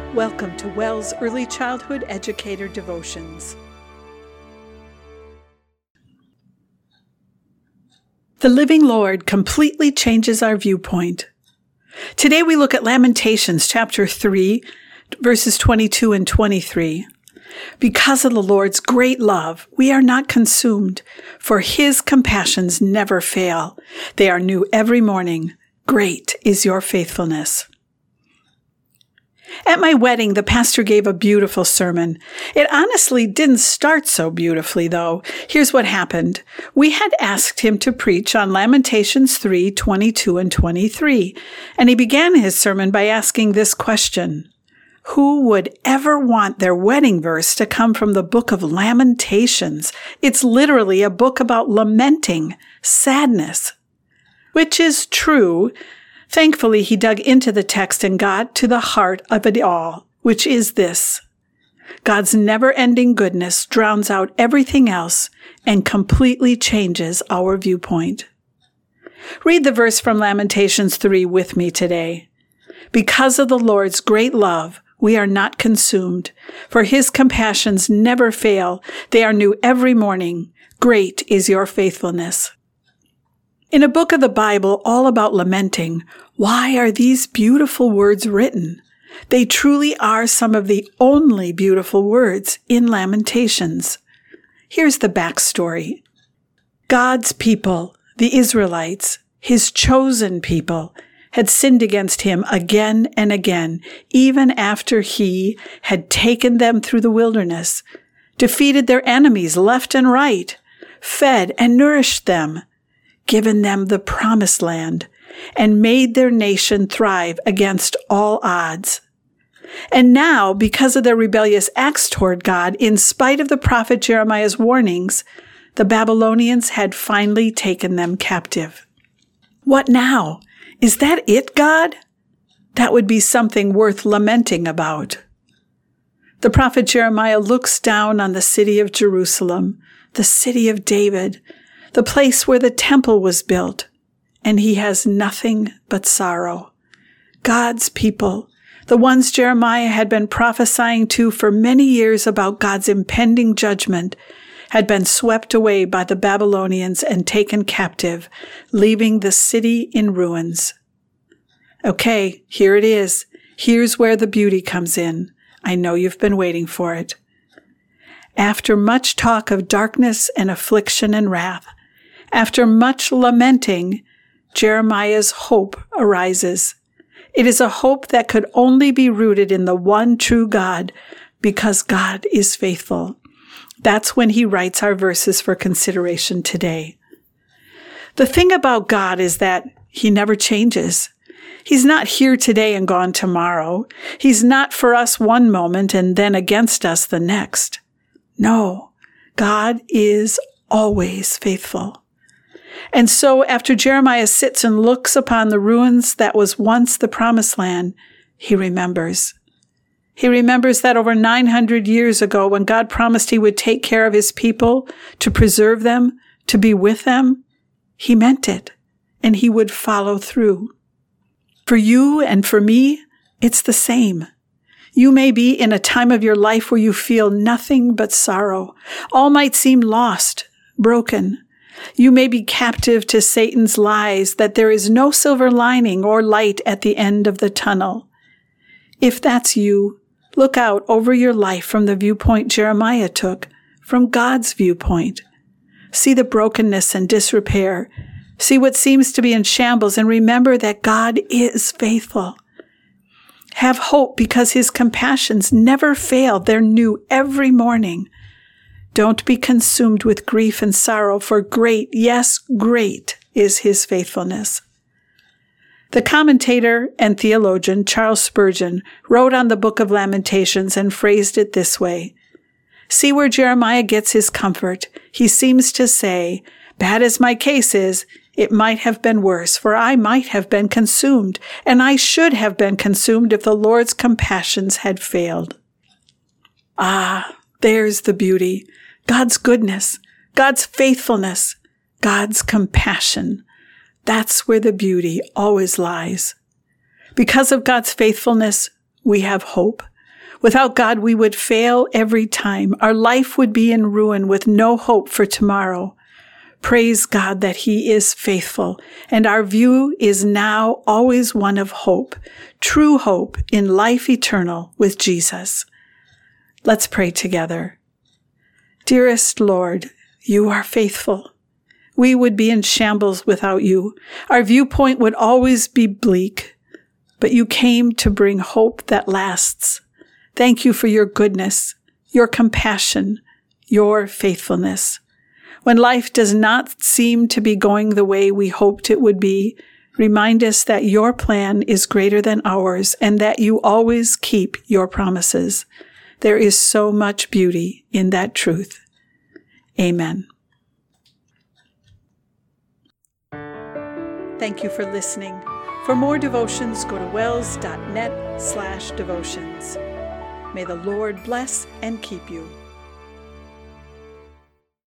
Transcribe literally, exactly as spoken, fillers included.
Welcome to WELS Early Childhood Educator Devotions. The living Lord completely changes our viewpoint. Today we look at Lamentations chapter three, verses twenty-two and twenty-three. Because of the Lord's great love, we are not consumed, for his compassions never fail. They are new every morning. Great is your faithfulness. At my wedding, the pastor gave a beautiful sermon. It honestly didn't start so beautifully, though. Here's what happened. We had asked him to preach on Lamentations three, twenty-two and twenty-three, and he began his sermon by asking this question: who would ever want their wedding verse to come from the book of Lamentations? It's literally a book about lamenting, sadness. Which is true. Thankfully, he dug into the text and got to the heart of it all, which is this: God's never-ending goodness drowns out everything else and completely changes our viewpoint. Read the verse from Lamentations three with me today. Because of the Lord's great love, we are not consumed, for his compassions never fail. They are new every morning. Great is your faithfulness. In a book of the Bible all about lamenting, why are these beautiful words written? They truly are some of the only beautiful words in Lamentations. Here's the backstory. God's people, the Israelites, his chosen people, had sinned against him again and again, even after he had taken them through the wilderness, defeated their enemies left and right, fed and nourished them, given them the promised land, and made their nation thrive against all odds. And now, because of their rebellious acts toward God, in spite of the prophet Jeremiah's warnings, the Babylonians had finally taken them captive. What now? Is that it, God? That would be something worth lamenting about. The prophet Jeremiah looks down on the city of Jerusalem, the city of David, the place where the temple was built, and he has nothing but sorrow. God's people, the ones Jeremiah had been prophesying to for many years about God's impending judgment, had been swept away by the Babylonians and taken captive, leaving the city in ruins. Okay, here it is. Here's where the beauty comes in. I know you've been waiting for it. After much talk of darkness and affliction and wrath, after much lamenting, Jeremiah's hope arises. It is a hope that could only be rooted in the one true God, because God is faithful. That's when he writes our verses for consideration today. The thing about God is that he never changes. He's not here today and gone tomorrow. He's not for us one moment and then against us the next. No, God is always faithful. And so after Jeremiah sits and looks upon the ruins that was once the promised land, he remembers. He remembers that over nine hundred years ago, when God promised he would take care of his people, to preserve them, to be with them, he meant it, and he would follow through. For you and for me, it's the same. You may be in a time of your life where you feel nothing but sorrow. All might seem lost, broken. You may be captive to Satan's lies that there is no silver lining or light at the end of the tunnel. If that's you, look out over your life from the viewpoint Jeremiah took, from God's viewpoint. See the brokenness and disrepair. See what seems to be in shambles, and remember that God is faithful. Have hope because his compassions never fail. They're new every morning. Don't be consumed with grief and sorrow, for great, yes, great is his faithfulness. The commentator and theologian Charles Spurgeon wrote on the book of Lamentations and phrased it this way: see where Jeremiah gets his comfort. He seems to say, bad as my case is, it might have been worse, for I might have been consumed, and I should have been consumed if the Lord's compassions had failed. Ah, there's the beauty. God's goodness, God's faithfulness, God's compassion. That's where the beauty always lies. Because of God's faithfulness, we have hope. Without God, we would fail every time. Our life would be in ruin with no hope for tomorrow. Praise God that He is faithful, and our view is now always one of hope, true hope in life eternal with Jesus. Let's pray together. Dearest Lord, You are faithful. We would be in shambles without You. Our viewpoint would always be bleak, but You came to bring hope that lasts. Thank You for Your goodness, Your compassion, Your faithfulness. When life does not seem to be going the way we hoped it would be, remind us that Your plan is greater than ours and that You always keep Your promises. There is so much beauty in that truth. Amen. Thank you for listening. For more devotions, go to wells.net slash devotions. May the Lord bless and keep you.